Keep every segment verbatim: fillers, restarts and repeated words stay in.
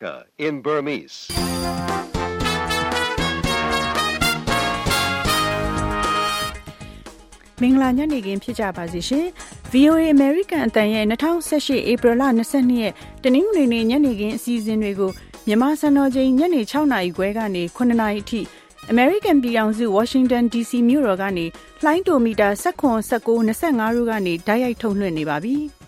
America in Burmese. ။မင်္ဂလာညနေခင်းဖြစ်ကြပါစေရှင်။ ဗွီအိုအေ American အသံရဲ့၂၀၁၈ ဧပြီလ၂၂ရက်တနင်္ဂနွေနေ့ညနေခင်းအစီအစဉ်တွေကိုမြန်မာစံတော်ချိန်ညနေ၆နာရီခွဲကနေ၇နာရီအထိ American ပြည်ထောင်စု Washington ဒီ စီ မြို့တော်ကနေလှိုင်းတိုမီတာ၁၇ ၁၉ ၂၅တို့ကနေတိုက်ရိုက်ထုတ်လွှင့်နေပါပြီ။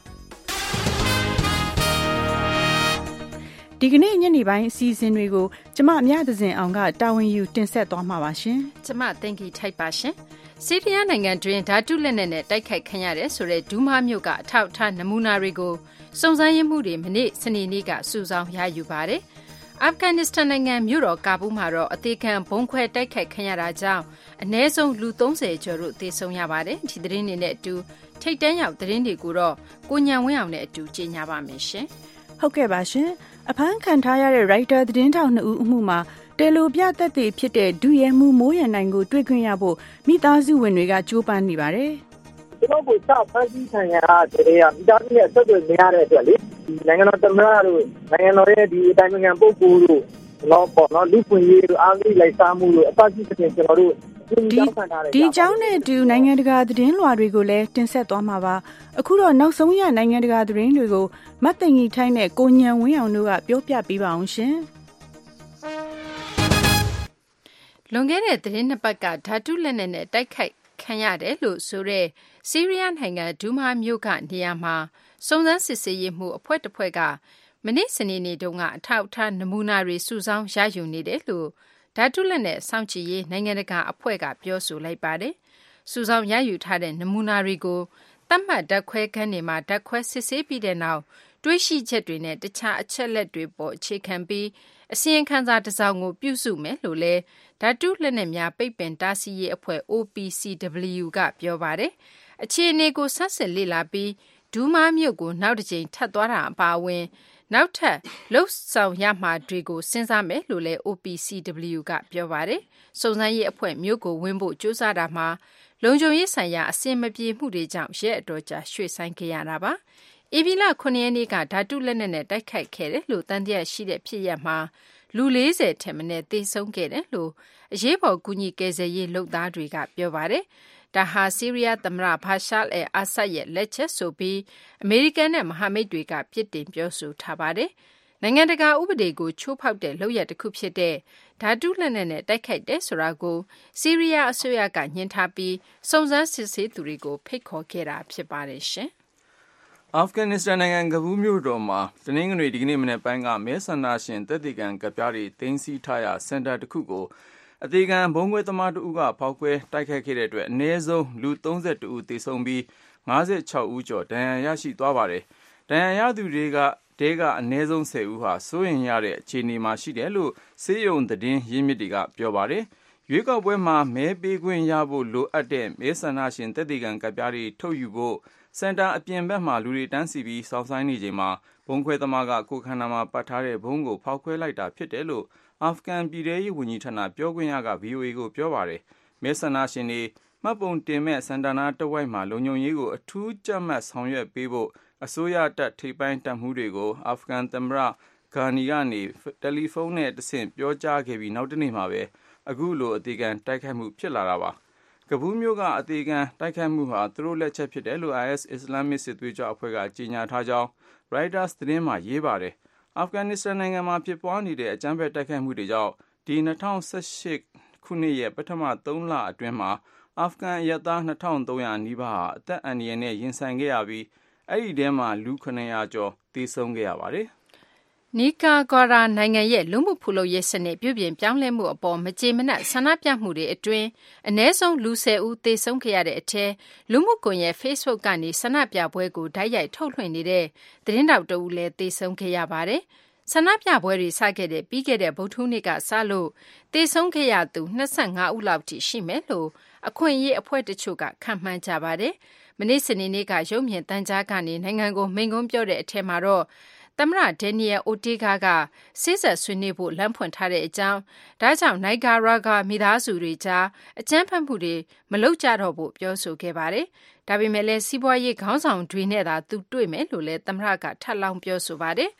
ဒီကနေ့ညနေပိုင်းအစီအစဉ်တွေကိုကျမအမြသဇင်အောင်ကတာဝန်ယူတင်ဆက်သွားမှာပါရှင်။ကျမတင်ကြီးထိုက်ပါရှင်။ဆီးရီးယားနိုင်ငံတွင်ဓာတုလက်နက်နဲ့တိုက်ခိုက်ခံရတယ်ဆိုတဲ့ဒူးမားမြို့ကအထောက်အထားနမူနာတွေကိုစုံစမ်းရေးမှုတွေမနေ့စနေနေ့ကစုဆောင်းရယူပါတယ်။အာဖဂန်နစ္စတန်နိုင်ငံမြို့တော်ကာဘူးမှာတော့အသေးခံဘုံခွဲတိုက်ခိုက်ခံရတာကြောင့်အနည်းဆုံးလူ၃၀ကျော်တို့သေဆုံးရပါတယ်။ဒီသတင်းတွေနဲ့အတူထိတ်တန်းရောက်သတင်းတွေကိုတော့ကိုညံဝင်းအောင်နဲ့အတူကြေညာပါမယ်ရှင်။ဟုတ်ကဲ့ပါရှင်။အဖမ်းခံထားရတဲ့ရိုက်တာသတင်းထောက်နှစ်ဦးအမှုမှာတယ်လိုပြသက်သေဖြစ်တဲ့ဒုရဲမှူးမိုးရန်နိုင်ကိုတွေ့ခွင့်ရဖို့မိသားစုဝင်တွေကကြိုးပမ်းနေပါတယ်။ကျွန်တော်တို့စဖန်စီခံရတဲ့မိသားစုရဲ့ဆက်သွယ်နေရတဲ့အတွက်လေဒီနိုင်ငံတော်သမ္မတတို့နိုင်ငံတော်ရဲ့ဒီအတိုင်းအငံပုဂ္ဂိုလ်တို့တော့ပေါ့နော်လူပွင့်ရေးတို့အားလေးလိုက်စားမှုတို့အပတ်ကြီးတဲ့ကျွန်တော်တို့ဒီအကြောင်းနဲ့အတူနိုင်ငံတကာသတင်းလွှာတွေကိုလည်းတင်ဆက်သွားမှာပါအခုတော့နောက်ဆုံးရနိုင်ငံတကာသတင်းတွေကိုမတ်သိင်ကြီးထိုင်းနဲ့ကိုညံဝင်းအောင်တို့ကပြောပြပေးပါအောင်ရှင်လွန်ခဲ့တဲ့သတင်းနှစ်ပတ်ကဓာတုလက်နက်နဲ့တိုက်ခိုက်ခံရတယ်လို့ဆိုတဲ့ဆီးရီးယားနိုင်ငံဒူးမားမြို့ကနေရာမှာစုံစမ်းစစ်ဆေးရေးမှုအဖွဲ့တစ်ဖွဲ့ကမနေ့စနေနေ့တုန်းကအထောက်အထားနမူနာတွေစုဆောင်းရယူနေတယ်လို့ဓာတုလက်နက်စောင့်ကြည့်ရေးနိုင်ငံတကာအဖွဲ့ကပြောဆိုလိုက်ပါတယ်။စုဆောင်းရယူထားတဲ့နမူနာတွေကိုသတ်မှတ်ဓာတ်ခွဲခန်းတွေမှာဓာတ်ခွဲစစ်ဆေးပြီးတဲ့နောက်တွေးရှိချက်တွေနဲ့တခြားအချက်လက်တွေပေါ်အခြေခံပြီးအစီရင်ခံစာတစ်စောင်ကိုပြုစုမယ်လို့လည်းဓာတုလက်နက်များပိတ်ပင်တားဆီးရေးအဖွဲ့ အို ပီ စီ ဒဘလျူ ကပြောပါတယ်။အခြေအနေကိုဆန်းစစ်လေ့လာပြီးဒူးမားမြို့ကိုနောက်တစ်ကြိမ်ထပ်သွားတာအပါအဝင်နောက်ထပ်လှုပ်ဆောင်ရမှာတွေကိုစဉ်းစားမယ်လို့လည်း အို ပီ စီ ဒဘလျူ ကပြောပါတယ်။စုံစမ်းရေးအဖွဲ့မြို့ကိုဝင်ဖို့ကြိုးစားတာမှာလုံခြုံရေးဆိုင်ရာအဆင်မပြေမှုတွေကြောင့်ရဲအတော်ကြာရွှေ့ဆိုင်းခဲ့ရတာပါ။ဧပြီလခုနှစ်ရက်နေ့ကဓာတုလက်နက်နဲ့တိုက်ခိုက်ခဲ့တယ်လို့တန်တရားရှိတဲ့ဖြစ်ရပ်မှာလူ၄၀ထက်မနည်းသေဆုံးခဲ့တယ်လို့အရေးပေါ်ကူညီကယ်ဆယ်ရေးလုပ်သားတွေကပြောပါတယ်။ဒါဟာဆီးရီးယားသမ္မတဘာရှာအယ်အာဆတ်ရဲ့လက်ချက်ဆိုပြီးအမေရိကန်နဲ့မဟာမိတ်တွေကပြစ်တင်ပြောဆိုထားပါတယ်။နိုင်ငံတကာဥပဒေကိုချိုးဖောက်တဲ့လုပ်ရပ်တစ်ခုဖြစ်တဲ့ဓာတုလက်နက်နဲ့တိုက်ခိုက်တဲ့ဆိုတာကိုဆီးရီးယားအစိုးရကညှင်းထားပြီးစုံစမ်းစစ်ဆေးသူတွေကိုဖိတ်ခေါ်ခဲ့တာဖြစ်ပါတယ်ရှင်။အာဖဂန်နစ္စတန်နိုင်ငံကဘူးမြို့တော်မှာတနင်္ဂနွေဒီကနေ့မနေ့ပိုင်းကမဲဆန္ဒရှင်သက်သေခံကပ်ပြားတွေတင်းစီထားရာစင်တာတစ်ခုကိုအသေးခံဘုံခွဲသမားတဦးကဖောက်ခွဲတိုက်ခိုက်ခဲ့တဲ့အတွက်အနည်းဆုံးလူ၃၁ဦးသေဆုံးပြီး၅၆ဦးကျော်ဒဏ်ရာရရှိသွားပါတယ်။ဒဏ်ရာရသူတွေကတဲကအနည်းဆုံး၁၀ဦးဟာစိုးရိမ်ရတဲ့အခြေအနေမှာရှိတယ်လို့စေယုံသတင်းရင်းမြစ်တွေကပြောပါတယ်။ရွေးကောက်ပွဲမှာမဲပေးခွင့်ရဖို့လိုအပ်တဲ့မဲဆန္ဒရှင်သက်သေခံကပ်ပြားတွေထုတ်ယူဖို့စင်တာအပြင်ဘက်မှာလူတွေတန်းစီပြီးစောင့်ဆိုင်းနေချိန်မှာဘုံခွဲသမားကကိုခန္ဓာမှာပတ်ထားတဲ့ဘုံကိုဖောက်ခွဲလိုက်တာဖြစ်တယ်လို့အာဖဂန်ပြည်ထောင်ရေးဝန်ကြီးဌာနပြောခွင့်ရက ဗီအိုအေ ကိုပြောပါတယ်။မဲဆန္ဒရှင်တွေမှတ်ပုံတင်မဲ့စင်တာနာတဝိုက်မှာလုံခြုံရေးကိုအထူးကြပ်မတ်ဆောင်ရွက်ပေးဖို့အစိုးရတပ်ထိပ်ပိုင်းတပ်မှူးတွေကိုအာဖဂန်သမ္မတဂါနီကနေတယ်လီဖုန်းနဲ့တဆင့်ပြောကြားခဲ့ပြီးနောက်တနေ့မှာပဲအခုလိုအသေးခံတိုက်ခိုက်မှုဖြစ်လာတာပါ။ကဘူးမြို့ကအသေးခံတိုက်ခိုက်မှုဟာသူတို့လက်ချက်ဖြစ်တယ်လို့ အိုင်အက်စ် အစ္စလာမစ်စစ်သွေးကြွအဖွဲ့ကကြေညာထားကြောင်း Reuters သတင်းမှာရေးပါတယ်။အာဖဂန်နစ္စတန်နိုင်ငံမှာဖြစ်ပွားနေတဲ့အကြမ်းဖက်တိုက်ခိုက်မှုတွေကြောင့်ဒီ၂၀၁၈ခုနှစ်ရဲ့ပထမသုံးလအတွင်းမှာအာဖဂန်အရပ်သား၂၃၀၀နီးပါးဟာအသက်အန္တရာယ်နဲ့ရင်ဆိုင်ခဲ့ရပြီးအဲ့ဒီထဲမှာလူ၇၀၀ကျော်သေဆုံးခဲ့ရပါတယ်။နီကာဂွာရာနိုင်ငံရဲ့လူမှုဖူလုံရေးစနစ်ပြုပြင်ပြောင်းလဲမှုအပေါ်မကြေမနက်ဆန္ဒပြမှုတွေအတွင်းအနည်းဆုံးလူ၁၀ဦးသေဆုံးခဲ့ရတဲ့အထက်လူမှုကွန်ရက် Facebook ကနေဆန္ဒပြပွဲကိုဓာတ်ရိုက်ထုတ်လွှင့်နေတဲ့သတင်းတောက်တဦးလည်းသေဆုံးခဲ့ရပါတယ်။ဆန္ဒပြပွဲတွေစခဲ့တဲ့ပြီးခဲ့တဲ့ဗုဒ္ဓဟူးနေ့ကစလို့သေဆုံးခဲ့ရသူ၂၅ဦးလောက်ထိရှိမယ်လို့အခွင့်အရေးအဖွဲ့တချို့ကခန့်မှန်းကြပါတယ်။မနေ့စနေနေ့ကရုပ်မြင်သံကြားကနေနိုင်ငံကိုမိန့်ခွန်းပြောတဲ့အထက်မှာတော့သမ္မတဒန်နီယယ်အိုတေဂါကစေ့စပ်ဆွေးနွေးဖို့လမ်းဖွင့်ထားတဲ့အကြောင်းဒါကြောင့်နိုင်ဂါရာဂါမိသားစုတွေကြားအကြမ်းဖက်မှုတွေမလုပ်ကြတော့ဖို့ပြောဆိုခဲ့ပါတယ်။ဒါပေမဲ့လည်းစီးပွားရေးခေါင်းဆောင်တွေနဲ့သာသူတွေ့မယ်လို့လည်းသမ္မတကထပ်လောင်းပြောဆိုပါတယ်။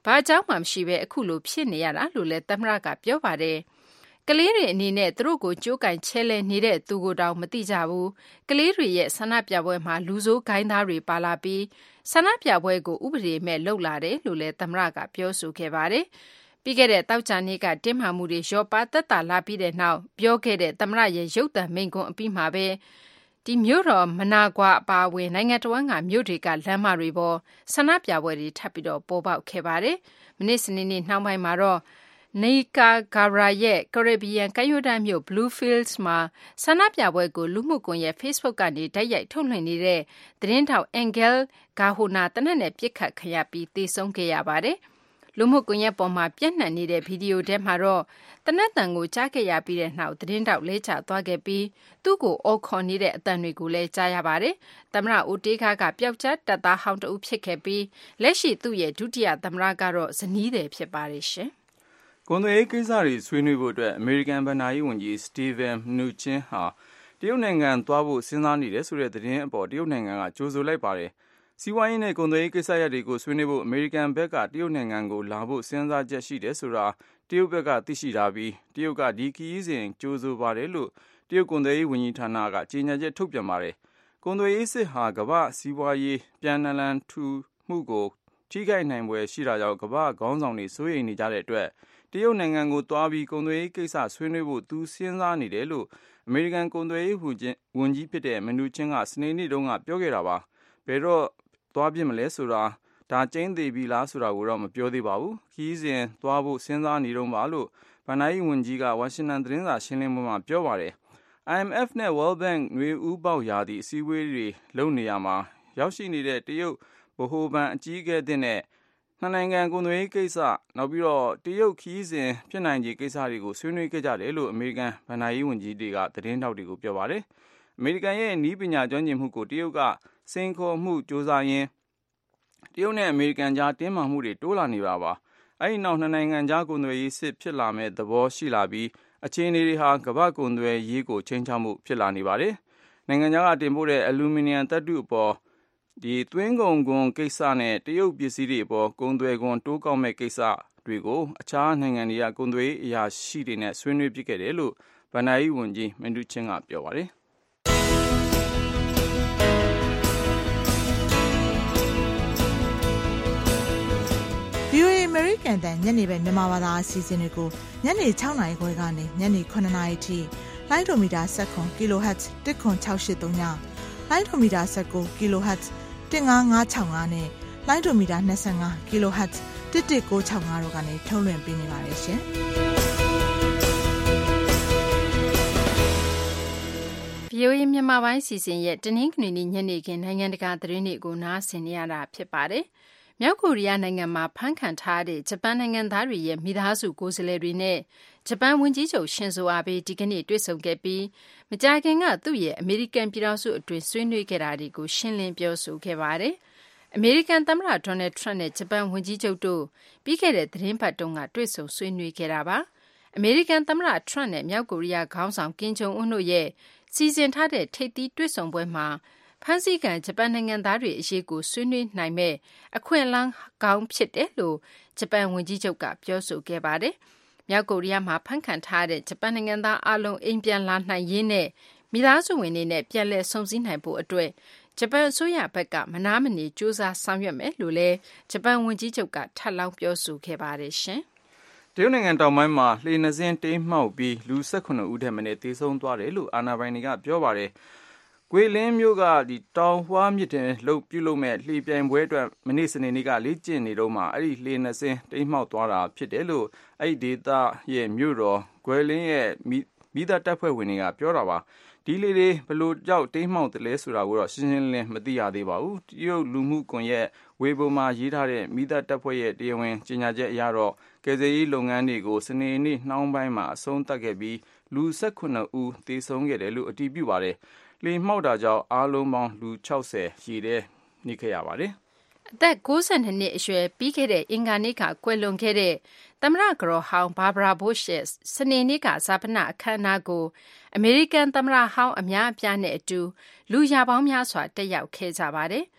ဘာကြောင့်မှမရှိဘဲအခုလိုဖြစ်နေရတာလို့လည်းသမ္မတကပြောပါတယ်ကလေးတွေအနေနဲ့သူတို့ကိုကြိုးကင်ချဲလဲနေတဲ့သူကိုတောင်မသိကြဘူးကလေးတွေရဲ့ဆန္ဒပြပွဲမှာလူဆိုးဂိုင်းသားတွေပါလာပြီးဆန္ဒပြပွဲကိုဥပဒေမဲ့လှုပ်လာတယ်လို့လည်းသမ္မတကပြောဆိုခဲ့ပါတယ်ပြီးခဲ့တဲ့တောက်ကြနေ့ကတင်းမာမှုတွေရောပါသက်သာလာပြီးတဲ့နောက်ပြောခဲ့တဲ့သမ္မတရဲ့ရုပ်သံမိန့်ခွန်းအပြီးမှာပဲဒီမြို့တော်မနာကွာအပါအဝင်နိုင်ငံတော်ကမြို့တွေကလမ်းမတွေပေါ်ဆန္ဒပြပွဲတွေထပ်ပြီးတော့ပေါ်ပေါက်ခဲ့ပါတယ်။မိနစ်စနေနေ့နှောင်းပိုင်းမှာတော့နေကာဂါရာရဲ့ကာရစ်ဘီယံကမ်းရိုးတန်းမြို့ Bluefields မှာဆန္ဒပြပွဲကိုလူမှုကွန်ရက် Facebook ကနေတိုက်ရိုက်ထုတ်လွှင့်နေတဲ့သတင်းထောက် Angel Gahona တနက်နဲ့ပြစ်ခတ်ခံရပြီးသေဆုံးခဲ့ရပါတယ်။လူမှုကွန်ရက်ပေါ်မှာပြန့်နှံ့နေတဲ့ဗီဒီယိုထဲမှာတော့တနက်တန်ကိုကြားခဲ့ရပြီးတဲ့နောက်သတင်းတောက်လဲကျသွားခဲ့ပြီးသူ့ကိုအော်ခေါ်နေတဲ့အတန်တွေကိုလည်းကြားရပါတယ်။သမ္မတအိုတေးခါကပျောက်ကြားတပ်သားဟောင်းတဦးဖြစ်ခဲ့ပြီးလက်ရှိသူ့ရဲ့ဒုတိယသမ္မတကတော့ဇနီးတယ်ဖြစ်ပါတယ်ရှင်။ကွန်သွယ်ရေးကိစ္စတွေဆွေးနွေးဖို့အတွက်အမေရိကန်ဗဏ္ဍာရေးဝန်ကြီးစတီဗန်မနူချင်းဟာတရုတ်နိုင်ငံသွားဖို့စဉ်းစားနေတယ်ဆိုတဲ့သတင်းအပေါ်တရုတ်နိုင်ငံကကြိုဆိုလိုက်ပါတယ်။စီးပွားရေးနဲ့ကုန်သွယ်ရေးကိစ္စရပ်တွေကိုဆွေးနွေးဖို့အမေရိကန်ဘက်ကတရုတ်နိုင်ငံကိုလာဖို့စဉ်းစားချက်ရှိတယ်ဆိုတာတရုတ်ဘက်ကသိရှိထားပြီးတရုတ်ကဒီခရီးစဉ်ကြိုဆိုပါတယ်လို့တရုတ်ကုန်သွယ်ရေးဝန်ကြီးဌာနကကြေညာချက်ထုတ်ပြန်ပါတယ်။ကုန်သွယ်ရေးစစ်ဟာကမ္ဘာစီးပွားရေးပြန်နလန်ထူမှုကိုထိခိုက်နိုင်ပွဲရှိတာကြောင့်ကမ္ဘာခေါင်းဆောင်တွေစိုးရိမ်နေကြတဲ့အတွက်တရုတ်နိုင်ငံကိုသွားပြီးကုန်သွယ်ရေးကိစ္စဆွေးနွေးဖို့သူစဉ်းစားနေတယ်လို့အမေရိကန်ကုန်သွယ်ရေးဝန်ကြီးဖြစ်တဲ့မနူချင်းကစနေနေ့တုန်းကပြောခဲ့တာပါ။ဘယ်တော့သွားပြစ်မလဲဆိုတာဒါကျင်းသေးပြီလားဆိုတာကိုတော့မပြောသေးပါဘူးခီးစဉ်သွားဖို့စဉ်းစားနေတော့ပါလို့ဗန်နိုင်ဝန်ကြီးကဝါရှင်တန်သတင်းစာရှင်းလင်းပွဲမှာပြောပါတယ် I M F နဲ့ World Bank ငွေဥပေါက်ရာသည့်အစည်းအဝေးတွေလုပ်နေရမှာရောက်ရှိနေတဲ့တရုတ်ဗဟိုဘဏ်အကြီးအကဲတဲ့နဲ့နှစ်နိုင်ငံကုန်သွယ်ရေးကိစ္စနောက်ပြီးတော့တရုတ်ခီးစဉ်ဖြစ်နိုင်ခြေကိစ္စတွေကိုဆွေးနွေးခဲ့ကြတယ်လို့အမေရိကန်ဗန်နိုင်ဝန်ကြီးတွေကသတင်းထောက်တွေကိုပြောပါတယ်အမေရိကန်ရဲ့နည်းပညာကျွမ်းကျင်မှုကိုတရုတ်ကစိန်ခေါ်မှုစ조사ရင်းတရုတ်နဲ့အမေရိကန်ကြားတင်းမာမှုတွေတိုးလာနေတာပါအဲဒီနောက်နှစ်နိုင်ငံကြားကုန်သွယ်ရေးစစ်ဖြစ်လာမဲ့သဘောရှိလာပြီးအခြေအနေတွေဟာကမ္ဘာကုန်သွယ်ရေးကိုချိန်ချမှုဖြစ်လာနေပါတယ်နိုင်ငံခြားကတင်ပို့တဲ့အလူမီနီယံသတ္တုအပေါ်ဒီသွင်းကုန်ခွန်ကိစ္စနဲ့တရုတ်ပစ္စည်းတွေအပေါ်ကုန်သွယ်ခွန်တိုးကောက်မဲ့ကိစ္စတွေကိုအခြားနိုင်ငံတွေကကုန်သွယ်ရေးအရာရှိတွေနဲ့ဆွေးနွေးဖြစ်ခဲ့တယ်လို့ဗန်နိုင်ဝန်ကြီးမန်ဒူချင်းကပြောပါတယ်ဗီအိုအေ American တန်ညနေပဲမြန်မာဘာသာအစီအစဉ်တွေကိုညနေ၆နာရီခွဲကနေညနေ၇နာရီထိလိုင်းဒိုမီတာ၁၇ kilohertz တစ်ခွန်၆၈၃ညလိုင်းဒိုမီတာ၁၉ kilohertz တစ်၅၅၆၅နဲ့လိုင်းဒိုမီတာ၂၅ kilohertz တစ်တစ်၉၆၅တို့ကနေထုတ်လွှင့်ပေးနေပါတယ်ရှင်။ဗီအိုအေမြန်မာပိုင်းစီစဉ်ရဲ့တနင်္ဂနွေနေ့ညနေခင်းနိုင်ငံတကာသတင်းတွေကိုနားဆင်နေရတာဖြစ်ပါတယ်။မြောက်ကိုရီးယားနိုင်ငံမှာဖမ်းခံထားတဲ့ဂျပန်နိုင်ငံသားတွေရဲ့မိသားစုကိုယ်စားလှယ်တွေနဲ့ဂျပန်ဝန်ကြီးချုပ်ရှင်ဇိုအာဘေးဒီကနေ့တွေ့ဆုံခဲ့ပြီးမကြာခင်ကသူ့ရဲ့အမေရိကန်ပြည်ထောင်စုအတွင်းဆွေးနွေးခဲ့တာတွေကိုရှင်းလင်းပြောဆိုခဲ့ပါတယ်။အမေရိကန်သမ္မတဒေါ်နယ်ထရန့်နဲ့ဂျပန်ဝန်ကြီးချုပ်တို့ပြီးခဲ့တဲ့သတင်းပတ်တုန်းကတွေ့ဆုံဆွေးနွေးခဲ့တာပါ။အမေရိကန်သမ္မတထရန့်နဲ့မြောက်ကိုရီးယားခေါင်းဆောင်ကင်ဂျုံအွန်းတို့ရဲ့စီစဉ်ထားတဲ့ထိပ်သီးတွေ့ဆုံပွဲမှာဖမ်းဆီးခံဂျပန်နိုင်ငံသားတွေအရေးကိုဆွေးနွေးနိုင်မဲ့အခွင့်အလမ်းကောင်းဖြစ်တယ်လို့ဂျပန်ဝန်ကြီးချုပ်ကပြောဆိုခဲ့ပါတယ်။မြောက်ကိုရီးယားမှာဖမ်းခံထားတဲ့ဂျပန်နိုင်ငံသားအလုံးအိမ်ပြန်လာနိုင်ရေးနဲ့မိသားစုဝင်တွေနဲ့ပြန်လည်ဆုံစည်းနိုင်ဖို့အတွက်ဂျပန်အစိုးရဘက်ကမနားမနေစူးစမ်းဆောင်ရွက်မယ်လို့လည်းဂျပန်ဝန်ကြီးချုပ်ကထပ်လောင်းပြောဆိုခဲ့ပါတယ်ရှင်။တရုတ်နိုင်ငံတောင်ပိုင်းမှာလှေနှစင်းတိမ်းမှောက်ပြီးလူ၁၈ဦးထက်မနည်းသေဆုံးသွားတယ်လို့အာဏာပိုင်တွေကပြောပါတယ်။ကွေလင်းမြို့ကဒီတောင်ဟွာမြစ်တင်လှုပ်ပြုတ်လို့မဲ့လှေပြိုင်ပွဲအတွက်မနေ့စနေနေ့ကလေ့ကျင့်နေတော့မှအဲ့ဒီလှေနှစင်းတိမ်းမှောက်သွားတာဖြစ်တယ်လို့အဲ့ဒီဒေသရဲ့မြို့တော်ကွေလင်းရဲ့မိသားတပ်ဖွဲ့ဝင်တွေကပြောတာပါဒီလေတွေဘလို့ကြောက်တိမ်းမှောက်တယ်လဲဆိုတာကိုတော့ရှင်းရှင်းလင်းမသိရသေးပါဘူးတရုတ်လူမှုကွန်ရက်ဝေဘုံမှာရေးထားတဲ့မိသားတပ်ဖွဲ့ရဲ့တရားဝင်ကြေညာချက်အရတော့ကယ်ဆယ်ရေးလုပ်ငန်းတွေကိုစနေနေ့နှောင်းပိုင်းမှာအဆုံးသတ်ခဲ့ပြီးလူ၁၈ဦးသေဆုံးခဲ့တယ်လို့အတည်ပြုပါတယ်လေမှောက်တာကြောင့်အားလုံးပေါင်းလူ၆၀ရေထဲနေခဲ့ရပါတယ်။အသက်၉၂နှစ်အရွယ်ပြီးခဲ့တဲ့အင်္ဂါနေ့ကကွယ်လွန်ခဲ့တဲ့သမ္မတကတော်ဟောင်းဘာဘရာဘို့ရှ်ရဲ့စနေနေ့ကဇာပနအခမ်းအနားကိုအမေရိကန်သမ္မတဟောင်းအများအပြားနဲ့အတူလူရာပေါင်းများစွာတက်ရောက်ခဲ့ကြပါတယ်။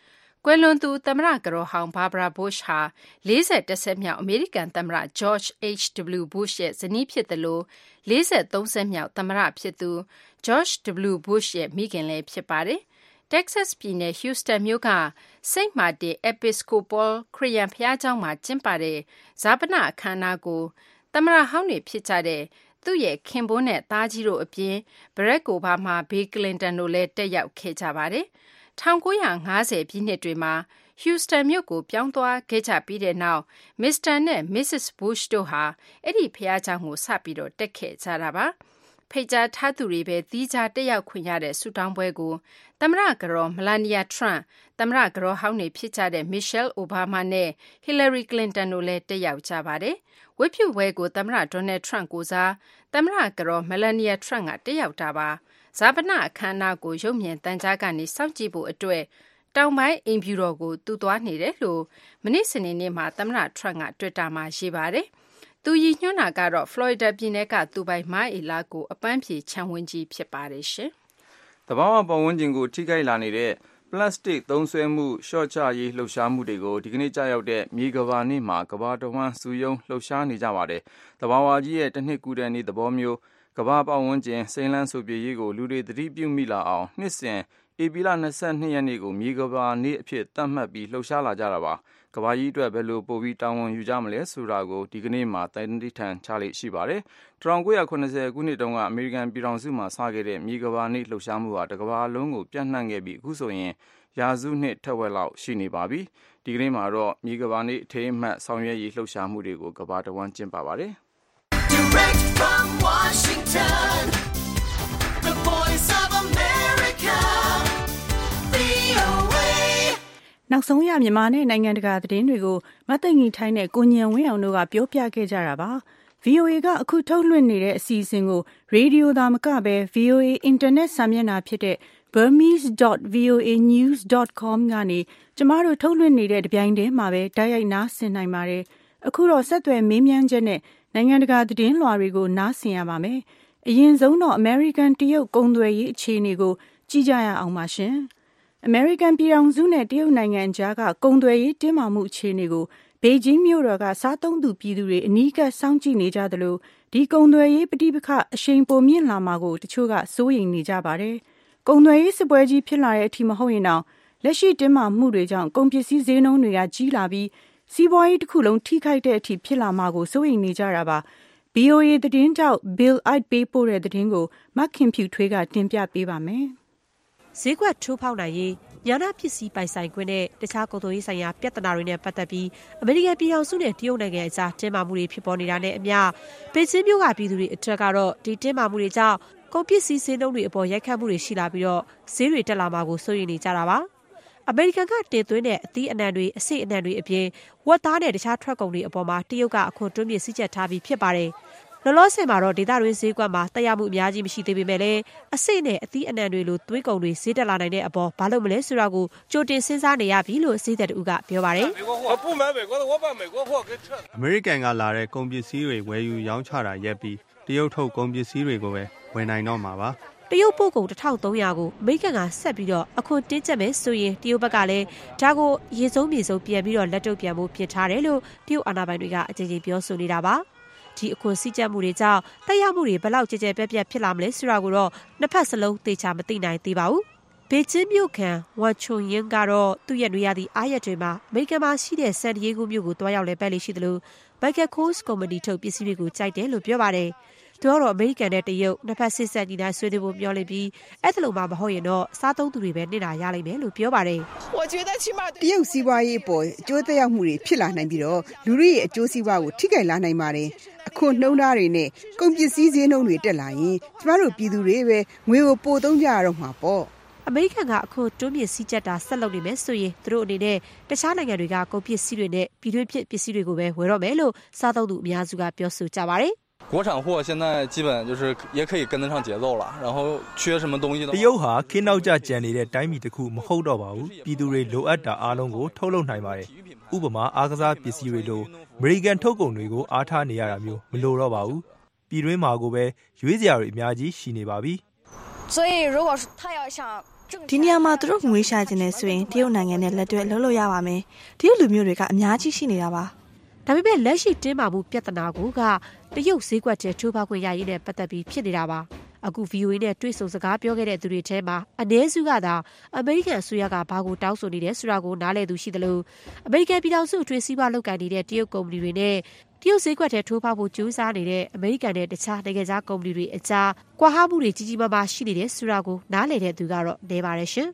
ကွယ်လွန်သူသမ္မတကတော်ဟောင်းဘာဘရာဘုရှ်ဟာလေးဆယ်တစ်ဆက်မြောက်အမေရိကန်သမ္မတ George H W Bush ရဲ့ဇနီးဖြစ်တယ်လို့လေးဆယ်သုံးဆက်မြောက်သမ္မတဖြစ်သူ George W Bush ရဲ့မိခင်လည်းဖြစ်ပါတယ်။ Texas ပြည်နယ် Houston မြို့က Saint Martin Episcopal ခရစ်ယာန်ဘုရားကျောင်းမှာကျင်းပတဲ့ဈာပနအခမ်းအနားကိုသမ္မတဟောင်းတွေဖြစ်ကြတဲ့သူ့ရဲ့ခင်ပွန်းနဲ့သားကြီးတို့အပြင် Barack Obama, Bill Clinton တို့လည်းတက်ရောက်ခဲ့ကြပါတယ်။၁၉၅၀ပြည့်နှစ်တွေမှာ Houston မြို့ကိုပြောင်းသွားခဲ့ကြပြီးတဲ့နောက်မစ္စတာနဲ့ မစ္စစ် Bush တို့ဟာအဲ့ဒီဘုရားကျောင်းကိုစပြီးတော့တက်ခဲ့ကြတာပါ။ဖိတ်ကြားထားသူတွေပဲသီးခြားတက်ရောက်ခွင့်ရတဲ့ဆုတောင်းပွဲကိုသမ္မတကတော် Melania Trump, သမ္မတကတော်ဟောင်းတွေဖြစ်ကြတဲ့ Michelle Obama နဲ့ Hillary Clinton တို့လည်းတက်ရောက်ကြပါတယ်။ဝတ်ပြုပွဲကိုသမ္မတ Donald Trump ကိုစားသမ္မတကတော် Melania Trump ကတက်ရောက်တာပါ။ဇာပနအခမ်းအနားကိုရုပ်မြင်သံကြားကနေစောင့်ကြည့်ဖို့အတွက်တောင်ပိုင်းအိမ်ဖြူတော်ကိုသူသွားနေတယ်လို့မနေ့စနေနေ့မှာသမ္မတ Trump က Twitter မှာရေးပါတယ်။သူရည်ညွှန်းတာကတော့ Florida ပြည်နယ်ကသူပိုင်မိုင်းအီလာကိုအပန်းဖြေခြံဝန်းကြီးဖြစ်ပါတယ်ရှင်။တဘာဝပတ်ဝန်းကျင်ကိုထိခိုက်လာနေတဲ့ပလတ်စတစ်သုံးစွဲမှုရှော့ချရေးလှုပ်ရှားမှုတွေကိုဒီကနေ့ကြာရောက်တဲ့မြေကမ္ဘာနေ့မှာကမ္ဘာတဝန်းစုယုံလှုပ်ရှားနေကြပါတယ်။တဘာဝကြီးရဲ့တစ်နှစ်ကူးတဲ့နေ့သဘောမျိုးကမ္ဘာပတ်ဝန်းကျင်စိမ်းလန်းဆိုပြေရေးကိုလူတွေသတိပြုမိလာအောင်နှစ်စဉ်ဧပြီလ၂၂ရက်နေ့ကိုမြေကမ္ဘာနေ့အဖြစ်သတ်မှတ်ပြီးလှုပ်ရှားလာကြတာပါ။ကမ္ဘာကြီးအတွက်ဘယ်လိုပိုပြီးတာဝန်ယူကြမလဲဆိုတာကိုဒီကနေ့မှာတိုင်တိထန်ချလိရှိပါတယ်။၁၉၇၀ခုနှစ်တုန်းကအမေရိကန်ပြည်ထောင်စုမှာစခဲ့တဲ့မြေကမ္ဘာနေ့လှုပ်ရှားမှုဟာတစ်ကမ္ဘာလုံးကိုပြန့်နှံ့ခဲ့ပြီးအခုဆိုရင်ရာစုနှစ်ထက်ဝက်လောက်ရှိနေပါပြီ။ဒီကနေ့မှာတော့မြေကမ္ဘာနေ့အထိမ်းအမှတ်ဆောင်ရွက်ရေးလှုပ်ရှားမှုတွေကိုကမ္ဘာတဝန်းကျင်းပပါတယ်။ Direct from Washington, the voice of America, V O A နောက်ဆုံးရမြန်မာနဲ့နိုင်ငံတကာသတင်းတွေကိုမသိငီထိုင်းနဲ့ကိုညံဝင်းအောင်တို့ကပြောပြခဲ့ကြတာပါ။ V O A ကအခုထုတ်လွှင့်နေတဲ့အစီအစဉ်ကိုရေဒီယိုသာမကပဲ V O A အင်တာနက်စာမျက်နှာဖြစ်တဲ့ burmese dot v o a news dot com ကနေကျမတို့ထုတ်လွှင့်နေတဲ့တပြိုင်တည်းမှာပဲတိုက်ရိုက်နားဆင်နိုင်ပါတယ်။အခုတော့ဆက်သွယ်မေးမြန်းချက်နဲ့နိုင်ငံတကာသတင်းလွှာတွေကိုနားဆင်ရပါမယ်။အရင်ဆုံးတော့ American တရုတ်ကုန်သွယ်ရေးအခြေအနေကိုကြည့်ကြရအောင်ပါရှင်။ American ပြည်ထောင်စုနဲ့တရုတ်နိုင်ငံကြားကကုန်သွယ်ရေးတင်းမာမှုအခြေအနေကိုဘေဂျင်းမြို့တော်ကစားသုံးသူပြည်သူတွေအနီးကပ်စောင့်ကြည့်နေကြသလိုဒီကုန်သွယ်ရေးပဋိပက္ခအရှိန်ပိုမြင့်လာမှာကိုတချို့ကစိုးရိမ်နေကြပါတယ်။ကုန်သွယ်ရေးစစ်ပွဲကြီးဖြစ်လာတဲ့အထိမဟုတ်ရင်တော့လက်ရှိတင်းမာမှုတွေကြောင့်ကုန်ပစ္စည်းဈေးနှုန်းတွေကကြီးလာပြီးစီးပွားရေးတစ်ခုလုံးထိခိုက်တဲ့အထိဖြစ်လာမှာကိုစိုးရိမ်နေကြတာပါ။ V O A သတင်းတောက် Bill Ide ပေးပို့တဲ့သတင်းကိုမခင်ဖြူထွေးကတင်ပြပေးပါမယ်။ဈေးကွက်ထိုးဖောက်နိုင်ရေးညာနာပစ္စည်းပိုင်ဆိုင်ခွင့်နဲ့တခြားကုန်သွယ်ရေးဆိုင်ရာပြဿနာတွေနဲ့ပတ်သက်ပြီးအမေရိကန်ပြည်ထောင်စုနဲ့တရုတ်နိုင်ငံအကြားတင်းမာမှုတွေဖြစ်ပေါ်နေတာနဲ့အမျှပေကျင်းမြို့ကပြည်သူတွေအတွက်ကတော့ဒီတင်းမာမှုတွေကြောင့်ကုန်ပစ္စည်းဈေးနှုန်းတွေအပေါ်ရိုက်ခတ်မှုတွေရှိလာပြီးတော့ဈေးတွေတက်လာမှာကိုစိုးရိမ်နေကြတာပါ။အမေရိကန်ကတင်သွင်းတဲ့အသီးအနှံတွေအစိတ်အနှံတွေအပြင်ဝက်သားနဲ့တခြားထွက်ကုန်တွေအပေါ်မှာတရုတ်ကအခွန်တွန်းပြစ်စည်းကြပ်ထားပြီးဖြစ်ပါတယ်။လောလောဆယ်မှာတော့ဒေသတွင်းဈေးကွက်မှာတက်ရောက်မှုအများကြီးမရှိသေးပေမဲ့လည်းအစိတ်နဲ့အသီးအနှံတွေလိုသွေးကုန်တွေဈေးတက်လာနိုင်တဲ့အပေါ်ဘာလို့မလဲဆိုတာကိုကြိုတင်စဉ်းစားနေရပြီလို့ဈေးသက်တူကပြောပါတယ်။အမေရိကန်ကလာတဲ့ကုန်ပစ္စည်းတွေဝယ်ယူရောင်းချတာရပ်ပြီးတရုတ်ထုတ်ကုန်ပစ္စည်းတွေကိုပဲဝယ်နိုင်တော့မှာပါ။တရုတ်ပို့ကုန်တစ်ထောင်သုံးရာကိုအမေရိကန်ကဆက်ပြီးတော့အခွန်တင်းကျပ်မယ်ဆိုရင်တရုတ်ဘက်ကလည်းဒါကိုရေဆုံးမြေဆုံးပြန်ပြီးတော့လက်တုပ်ပြန်ဖို့ပြင်ထားတယ်လို့တရုတ်အာဏာပိုင်တွေကအကြိမ်ကြိမ်ပြောဆိုနေတာပါဒီအခွန်စည်းကြပ်မှုတွေကြောင့်တက်ရောက်မှုတွေဘယ်လောက်ကြဲကြဲပြက်ပြက်ဖြစ်လာမလဲဆိုတာကိုတော့နှစ်ဖက်စလုံးသေချာမသိနိုင်သေးပါဘူးဘေကျင်းမြို့ခံဝမ်ချုံယင်းကတော့သူ့ရဲ့နွေရာသီအားရက်တွေမှာအမေရိကန်မှာရှိတဲ့ဆန်ဒီယေဂိုမြို့ကိုတွားရောက်လဲပဲလေးရှိသလိုဘိုက်ကယ်ကိုစ်ကုမ္ပဏီထုတ်ပစ္စည်းတွေကိုကြိုက်တယ်လို့ပြောပါတယ်သူကတော့အမေရိကန်နဲ့တရုတ်နှစ်ဖက်စစ်ဆက်ညီနိုင်ဆွေးနွေးဖို့ပြောနေပြီးအဲ့ဒါလိုမှမဟုတ်ရင်တော့စားသုံးသူတွေပဲနေတာရလိမ့်မယ်လို့ပြောပါတယ်။我觉得起码တရုတ်စီးပွားရေးအပေါ်အကျိုးသက်ရောက်မှုတွေဖြစ်လာနိုင်ပြီးတော့လူတွေရဲ့အကျိုးစီးပွားကိုထိခိုက်လာနိုင်ပါတယ်။အခုနှုံးသားတွေနဲ့ကုန်ပစ္စည်းဈေးနှုန်းတွေတက်လာရင်ကျမတို့ပြည်သူတွေပဲငွေကိုပို့သုံးကြရတော့မှာပေါ့။အမေရိကန်ကအခုတွန်းပြစ်စည်းကြပ်တာဆက်လုပ်နေမယ်ဆိုရင်သူတို့အနေနဲ့တခြားနိုင်ငံတွေကကုန်ပစ္စည်းတွေနဲ့ပြည်တွင်းဖြစ်ပစ္စည်းတွေကိုပဲဝယ်တော့မယ်လို့စားသုံးသူအများစုကပြောဆိုကြပါတယ်国产货现在基本就是也可以跟得上节奏了，然后缺什么东西的တရုတ်ဟာခင်းနောက်ကျကြံနေတဲ့တိုင်းပြည်တစ်ခုမဟုတ်တော့ပါဘူးပြည်သူတွေလိုအပ်တာအားလုံးကိုထုတ်လုပ်နိုင်ပါတယ်ဥပမာအားကစားပစ္စည်းတွေလိုအမေရိကန်ထုတ်ကုန်တွေကိုအားထားနေရတာမျိုးမလိုတော့ပါဘူးပြည်တွင်းမှာကိုပဲရွေးစရာတွေအများကြီးရှိနေပါပြီ所以如果他要想ဒီနေရာမှာသူတို့ငွေရှာခြင်းနဲ့ဆိုရင်တရုတ်နိုင်ငံနဲ့လက်တွဲလှုပ်လို့ရပါမယ်တရုတ်လူမျိုးတွေကအများကြီးရှိနေတာပါဒါပေမဲ့လက်ရှိတင်းမာမှုပြဿနာကိုကတရုတ်ဈေးကွက်ထဲထိုးဖောက်ခွင့်ရရေးနဲ့ပတ်သက်ပြီးဖြစ်နေတာပါအခု V O A နဲ့တွေ့ဆုံစကားပြောခဲ့တဲ့သူတွေထဲမှာအနည်းစုကသာအမေရိကန်အစိုးရကဘာကိုတောင်းဆိုနေတယ်ဆိုတာကိုနားလည်သူရှိသလိုအမေရိကန်ပြည်ထောင်စုအတွင်းစီးပွားလုပ်ကိုင်နေတဲ့တရုတ်ကုမ္ပဏီတွေနဲ့တရုတ်ဈေးကွက်ထဲထိုးဖောက်ဖို့ကြိုးစားနေတဲ့အမေရိကန်နဲ့တခြားနိုင်ငံခြားကုမ္ပဏီတွေအကြားကွာဟမှုတွေကြီးကြီးမားမားရှိနေတယ်ဆိုတာကိုနားလည်တဲ့သူကတော့နေပါတယ်ရှင်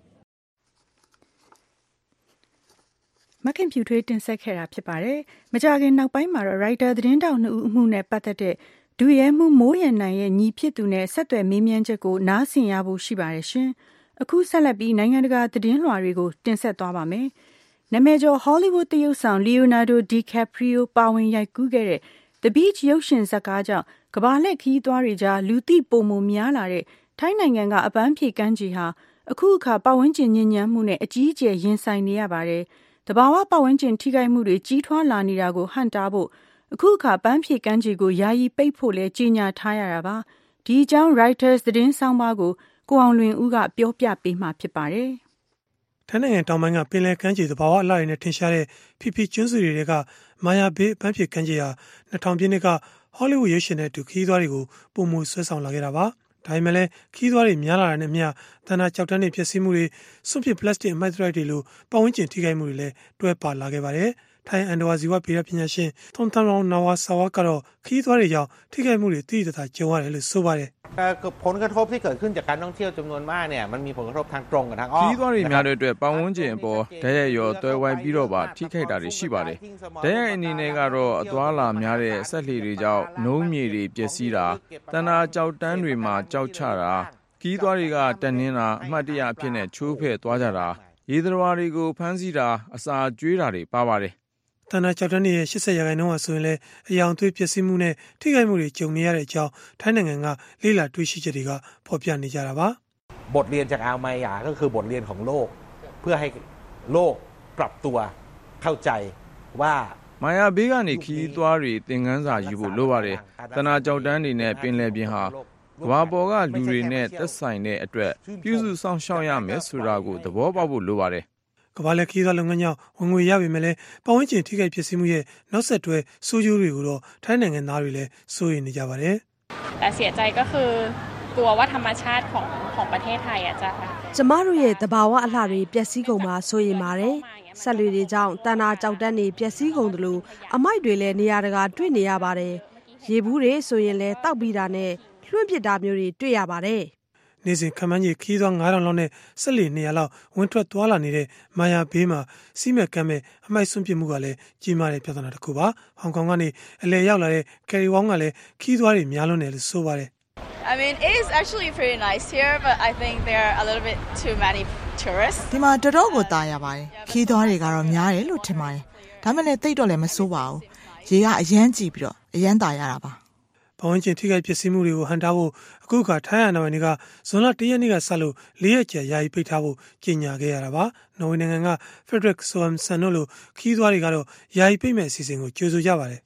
မခင်ဖြူထွေးတင်ဆက်ခဲ့တာဖြစ်ပါတယ်။မကြခင်နောက်ပိုင်းမှာတော့ Writer သတင်းတောက်နှစ်ဦးအမှုနဲ့ပတ်သက်တဲ့ဒုရဲမှုမိုးရန်နိုင်ရဲ့ညီဖြစ်သူနဲ့ဆက်သွယ်မေးမြန်းချက်ကိုနားဆင်ရဖို့ရှိပါတယ်ရှင်။အခုဆက်လက်ပြီးနိုင်ငံတကာသတင်းလွှာတွေကိုတင်ဆက်သွားပါမယ်။နာမည်ကျော် Hollywood သရုပ်ဆောင် Leonardo DiCaprio ပါဝင်ရိုက်ကူးခဲ့တဲ့ The Beach ရုပ်ရှင်ဇာတ်ကားကြောင့်ကမ္ဘာလှည့်ခရီးသွားတွေကြားလူသိပိုမိုများလာတဲ့ထိုင်းနိုင်ငံကအပန်းဖြေကမ်းခြေဟာအခုအခါပတ်ဝန်းကျင်ညစ်ညမ်းမှုနဲ့အကြီးအကျယ်ရင်ဆိုင်နေရပါတယ်။တဘာဝပတ်ဝန်းကျင်ထိခိုက်မှုတွေကြီးထွားလာနေတာကိုဟန့်တားဖို့အခုအခါပန်းဖြေကမ်းခြေကိုယာယီပိတ်ဖို့လဲကြေညာထားရတာပါဒီအကြောင်း Reuters သတင်းဆောင်ပါကိုကိုအောင်လွင်ဦးကပြောပြပေးမှာဖြစ်ပါတယ်ထိုင်းနိုင်ငံတောင်ပိုင်းကပင်လယ်ကမ်းခြေသဘာဝအလှတွေနဲ့ထင်ရှားတဲ့ဖီဖီကျွန်းစုတွေကမာယာဘေးပန်းဖြေကမ်းခြေဟာနှစ်ထောင်ပြည့်နှစ်ကဟောလိဝုဒ်ရုပ်ရှင်နဲ့အတူခရီးသွားတွေကိုပုံမူဆွဲဆောင်လာခဲ့တာပါဒါပေမဲ့လည်းခီးသွားတွေများလာတဲ့နဲ့မျှတန်တာကြောက်တန်းတွေဖြစ်စီမှုတွေစွန့်ပစ်ပလတ်စတစ်အမိုက်သရိုက်တွေလိုပတ်ဝန်းကျင်ထိခိုက်မှုတွေလည်းတွဲပါလာခဲ့ပါတယ်။ထိုင်းအန်ဒဝါဇီဝဗေဒပညာရှင်သွန်သန်ရောင်နာဝါဆာဝါကတော့ခီးသွားတွေကြောင့်ထိခိုက်မှုတွေတိတိကျကျကြုံရတယ်လို့ဆိုပါတယ်ผลกระทบที่เกิดขึ้นจากการท่องเที่ยวจำนวนมากเนี่ยมันมีผลกระทบทางตรงกับทางอ้อมခီးသွားတွေများတဲ့အတွက်ပတ်ဝန်းကျင်အပေါ်ဓာတ်ရိုက်ရောတွဲဝိုင်းပြီးတော့ပါထိခိုက်တာတွေရှိပါတယ်။ဓာတ်ရိုက်အနေနဲ့ကတော့အသွားလာများတဲ့ဆက်လှေတွေကြောင့်နှုံးမြေတွေပျက်စီးတာတန်တာကြောက်တန်းတွေမှာကြောက်ချတာခီးသွားတွေကတက်နင်းတာအမှတ်တရအဖြစ်နဲ့ချိုးဖဲ့သွားကြတာရေသတ္တဝါတွေကိုဖမ်းဆီးတာအစာကျွေးတာတွေပါပါတယ်တန်တာကြောက်တန်းရဲ့eightyရာခိုင်နှုန်းဟာဆိုရင်လည်းအယောင်သွေးပျက်စီးမှုနဲ့ထိခိုက်မှုတွေကြုံနေရတဲ့အကြောင်းထိုင်းနိုင်ငံကလေ့လာတွေ့ရှိချက်တွေကဖော်ပြနေကြတာပါบทเรียนจากอ่าวมายาก็คือบทเรียนของโลกเพื่อให้โลกปรับตัวเข้าใจว่าမာယာဘေးကနေခီးသွားတွေသင်ခန်းစာယူဖို့လိုပါတယ်တန်တာကြောက်တန်းတွေနဲ့ပင်လယ်ပြင်ဟာကမ္ဘာပေါ်ကလူတွေနဲ့သက်ဆိုင်တဲ့အတွက်ပြုစုဆောင်ရှောက်ရမယ်ဆိုတာကိုသဘောပေါက်ဖို့လိုပါတယ်ကမ္ဘာလက်ခီးသွားလုပ်ငန်းကြောင့်ဝင်ငွေရပေမဲ့လည်းပတ်ဝန်းကျင်ထိခိုက်ပျက်စီးမှုရဲ့နောက်ဆက်တွဲဆိုးကျိုးတွေကိုတော့ထိုင်းနိုင်ငံသားတွေလည်းစိုးရိမ်နေကြပါတယ်แต่เสียใจก็คือกลัวว่าธรรมชาติของของประเทศไทยอ่ะจะကျမတို့ရဲ့သဘာဝအလှတွေပျက်စီးကုန်မှာစိုးရိမ်ပါတယ်ဆက်လွေတွေကြောင့်တန်တာကြောက်တန်းတွေပျက်စီးကုန်တယ်လို့အမိုက်တွေလည်းနေရာတကာတွေ့နေရပါတယ်ရေဘူးတွေဆိုရင်လည်းတောက်ပြီးတာနဲ့လွှင့်ပစ်တာမျိုးတွေတွေ့ရပါတယ်နေစဉ်ခမန်းကြီးခီးသွားnine thousandလောက်နဲ့ဆက်လီtwo hundredလောက်ဝင်ထွက်သွားလာနေတဲ့မာယာဘေးမှာစီးမဲ့ကမ်းမဲ့အမိုက်စွန့်ပစ်မှုကလည်းကြီးမားတဲ့ပြဿနာတစ်ခုပါဟောင်ကောင်ကနေအလဲရောက်လာတဲ့ကယ်ရီဝေါင်းကလည်းခီးသွားတွေများလွန်းတယ်လို့ဆိုပါတယ် I mean it is actually pretty nice here but I think there are a little bit too many tourists ဒီမှာတော်တော်ကိုတာရပါတယ်ခီးသွားတွေကတော့များတယ်လို့ထင်ပါတယ်ဒါမှလည်းတိတ်တော့လည်းမစိုးပါဘူးရေကအရမ်းကြည့်ပြီးတော့အရမ်းတာရတာပါပဝန်းကျင်ထိခိုက်ပျက်စီးမှုတွေကိုဟန်တာဖို့အခုခါထိုင်းအာဏာပိုင်တွေကဇွန်လoneရက်နေ့ကစလို့၄ရက်ကြာယာယီပိတ်ထားဖို့ကြေညာခဲ့ရတာပါနော်ဝေနိုင်ငံက Fredrik Sorensen တို့လိုခီးသွားတွေကတော့ယာယီပိတ်မဲ့အစီအစဉ်ကိုကြိုဆိုကြပါတယ်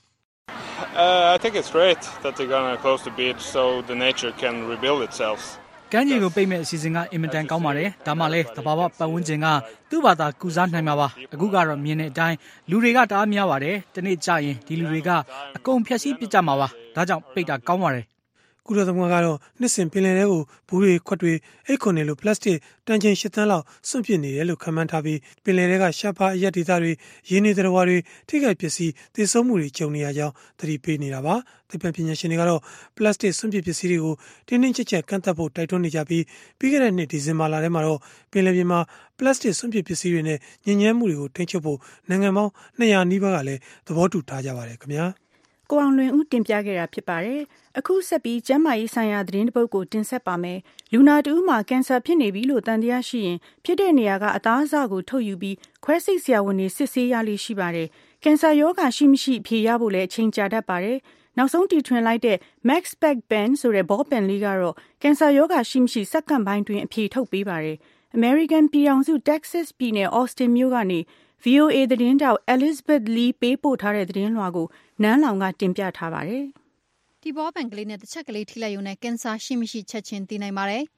Uh, I think it's great that they're going to close the beach so the nature can rebuild itself. ကမ်းခြေကိုပိတ်မဲ့အစီအစဉ်ကအင်မတန်ကောင်းပါတယ်။ဒါမှလည်းသဘာဝပတ်ဝန်းကျင်ကသူ့ဘာသာကုစားနိုင်မှာပါ။အခုကတော့မြင်တဲ့အတိုင်းလူတွေကတအားများပါတယ်။တနေ့ကျရင်ဒီလူတွေကအကုန်ဖျက်ဆီးပစ်ကြမှာပါ။ဒါကြောင့်ပိတ်တာကောင်းပါတယ်ကုလသမဂ္ဂကတော့နှစ်စဉ်ပင်လယ်ထဲကိုဘူးတွေခွက်တွေအိတ်ခွန်တွေလိုပလတ်စတစ်တန်ချိန်eightသန်းလောက်စွန့်ပစ်နေတယ်လို့ခန့်မှန်းထားပြီးပင်လယ်ထဲကရှားပါအရက်ဒေသတွေရင်းနေသတ္တဝါတွေထိခိုက်ပျက်စီးသေဆုံးမှုတွေကြုံနေရကြောင်းသတိပေးနေတာပါသိပ္ပံပညာရှင်တွေကတော့ပလတ်စတစ်စွန့်ပစ်ပစ္စည်းတွေကိုတင်းတင်းကြပ်ကြပ်ကန့်သတ်ဖို့တိုက်တွန်းနေကြပြီးပြီးခဲ့တဲ့နှစ်ဒီဇင်ဘာလထဲမှာတော့ပင်လယ်ပြင်မှာပလတ်စတစ်စွန့်ပစ်ပစ္စည်းတွေနဲ့ညဉ့်ညမ်းမှုတွေကိုထိန်းချုပ်ဖို့နိုင်ငံပေါင်းtwo hundredနီးပါးကလည်းသဘောတူထားကြပါတယ်ခင်ဗျာကိုအောင်လွင်ဦးတင်ပြခဲ့တာဖြစ်ပါတယ်။အခုဆက်ပြီးကျန်းမာရေးဆိုင်ရာသတင်းတစ်ပုဒ်ကိုတင်ဆက်ပါမယ်။လူနာတူမှာကင်ဆာဖြစ်နေပြီလို့တန်တရားရှိရင်ဖြစ်တဲ့နေရာကအသားအစကိုထုတ်ယူပြီးခွဲစိတ်ဆရာဝန်တွေစစ်ဆေးရလိမ့်ရှိပါတယ်။ကင်ဆာရောဂါရှိမရှိဖြေရဖို့လည်းအချိန်ကြာတတ်ပါတယ်။နောက်ဆုံးတီထွင်လိုက်တဲ့ Max Spec Pen ဆိုတဲ့ဘောပင်လေးကတော့ကင်ဆာရောဂါရှိမရှိစက္ကန့်ပိုင်းတွင်အဖြေထုတ်ပေးပါတယ်။ American ပြည်ထောင်စု Texas ပြည်နယ် Austin မြို့ကနေV O A သတင်းတောက် Elizabeth Lee ပေးပို့ထားတဲ့သတင်းလွှာကိုနန်းလောင်ကတင်ပြထားပါတယ်။ဒီဘောပန်ကလေးနဲ့တစ်ချက်ကလေးထိလိုက်ရုံနဲ့ကင်ဆာရှိမရှိချက်ချင်းသိနိုင်ပါတယ်။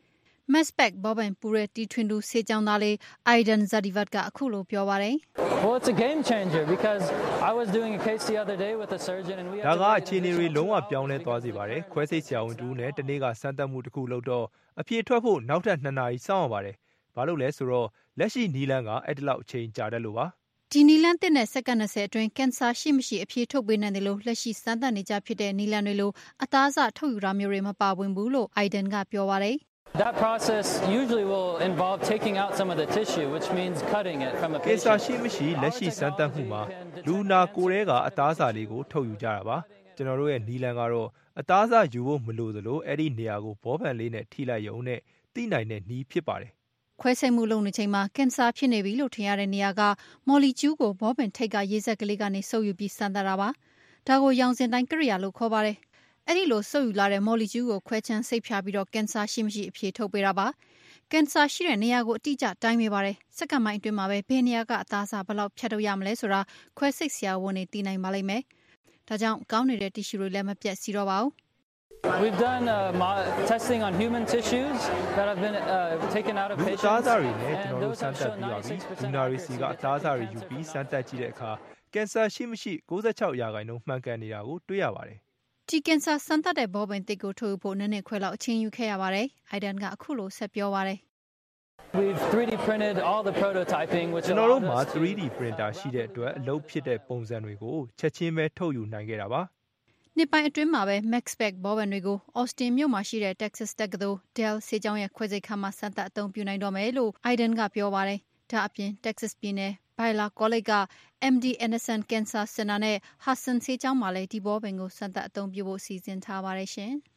Maspec ဘောပင်ပူတဲ့တီထွင်သူစေကြောင်းသားလေး Aidan Zadivat ကအခုလိုပြောပါတယ် Well, it's a game changer because I was doing a case the other day with a surgeon and we had ဒါကအခြေအနေတွေလုံးဝပြောင်းလဲသွားစေပါတယ်ခွဲစိတ်ဆရာဝန်တူနဲ့တနေ့ကစမ်းသပ်မှုတစ်ခုလုပ်တော့အဖြေထွက်ဖို့နောက်ထပ်နှစ်နာရီစောင့်ရပါတယ်ဘာလို့လဲဆိုတော့လက်ရှိနီလန်းကအဲ့ဒီလောက်အချိန်ကြာတယ်လို့ပါဒီနီလန်းတဲ့နဲ့စက္ကန့်၂၀အတွင်းကင်ဆာရှိမရှိအဖြေထုတ်ပေးနိုင်တယ်လို့လက်ရှိစမ်းသပ်နေကြဖြစ်တဲ့နီလန်းတွေလိုအသားအစထုတ်ယူတာမျိုးတွေမပါဝင်ဘူးလို့ Aidan ကပြောပါတယ် That process usually will involve taking out some of the tissue, which means cutting it from a patient. ကင်ဆာရှိမရှိလက်ရှိစမ်းသပ်မှုမှာလူနာကိုယ်ထဲကအသားအစာလေးကိုထုတ်ယူကြတာပါကျွန်တော်တို့ရဲ့နီလန်ကတော့အသားအစာယူဖို့မလိုသလိုအဲ့ဒီနေရာကိုဘောပန်လေးနဲ့ထိလိုက်ရုံနဲ့သိနိုင်တဲ့နီးဖြစ်ပါတယ်ခွဲစိတ်မှုလုပ်နေချိန်မှာကင်ဆာဖြစ်နေပြီလို့ထင်ရတဲ့နေရာကမော်လီကျူးကိုဘောပင်ထိတ်ကရေးဆက်ကလေးကနေဆုပ်ယူပြီးစမ်းသပ်တာပါဒါကိုရောင်စင်တိုင်းကရိယာလို့ခေါ်ပါတယ်အဲ့ဒီလိုဆုပ်ယူလာတဲ့မော်လီကျူးကိုခွဲချမ်းစိတ်ဖြာပြီးတော့ကင်ဆာရှိမရှိအဖြေထုတ်ပေးတာပါကင်ဆာရှိတဲ့နေရာကိုအတိအကျတိုင်းပေးပါတယ်စက္ကန့်ပိုင်းအတွင်းမှာပဲဘယ်နေရာကအသားအစာဘယ်လောက်ဖြတ်ထုတ်ရမလဲဆိုတာခွဲစိတ်ဆရာဝန်တွေသိနိုင်ပါလိမ့်မယ်ဒါကြောင့်ကောင်းနေတဲ့တီရှူတွေလည်းမပြတ်စီတော့ပါဘူး We've done uh, testing on human tissues that have been uh, taken out of patients. သားစားတွေနဲ့ကျွန်တော်တို့စမ်းသပ်ပြီးပါပြီ။လူနာတွေစီကအသားစားတွေယူပြီးစမ်းသပ်ကြည့်တဲ့အခါကင်ဆာရှိမရှိ၉၆ရာခိုင်နှုန်းမှန်ကန်နေတာကိုတွေ့ရပါတယ်။ဒီကင်ဆာစမ်းသပ်တဲ့ဘောပင်တစ်ကိုထုတ်ဖို့နည်းနည်းခွဲလောက်အချင်းယူခဲ့ရပါတယ်။ Aidan ကအခုလိုဆက်ပြောပါတယ် We've three D printed all the prototyping which ကျွန်တော်တို့မှာ three D printer ရှိတဲ့အတွက်အလုပ်ဖြစ်တဲ့ပုံစံတွေကိုချက်ချင်းပဲထုတ်ယူနိုင်ခဲ့တာပါနှစ်ပိုင်းအတွင်းမှာပဲ Maxpac ဘောပင်တွေကို Austin မြို့မှာရှိတဲ့ Texas တက္ကသိုလ် Dell ဆေးကျောင်းရဲ့ခွဲစိတ်ခန်းမှာစမ်းသပ်အသုံးပြုနိုင်တော့မယ်လို့ Aidan ကပြောပါတယ်။ဒါအပြင် Texas ပြည်နယ် Baylor College က M D Anderson Cancer Center နဲ့ Hudson ဆေးကျောင်းမှာလည်းဒီဘောပင်ကိုစမ်းသပ်အသုံးပြုဖို့စီစဉ်ထားပါတယ်ရှင်။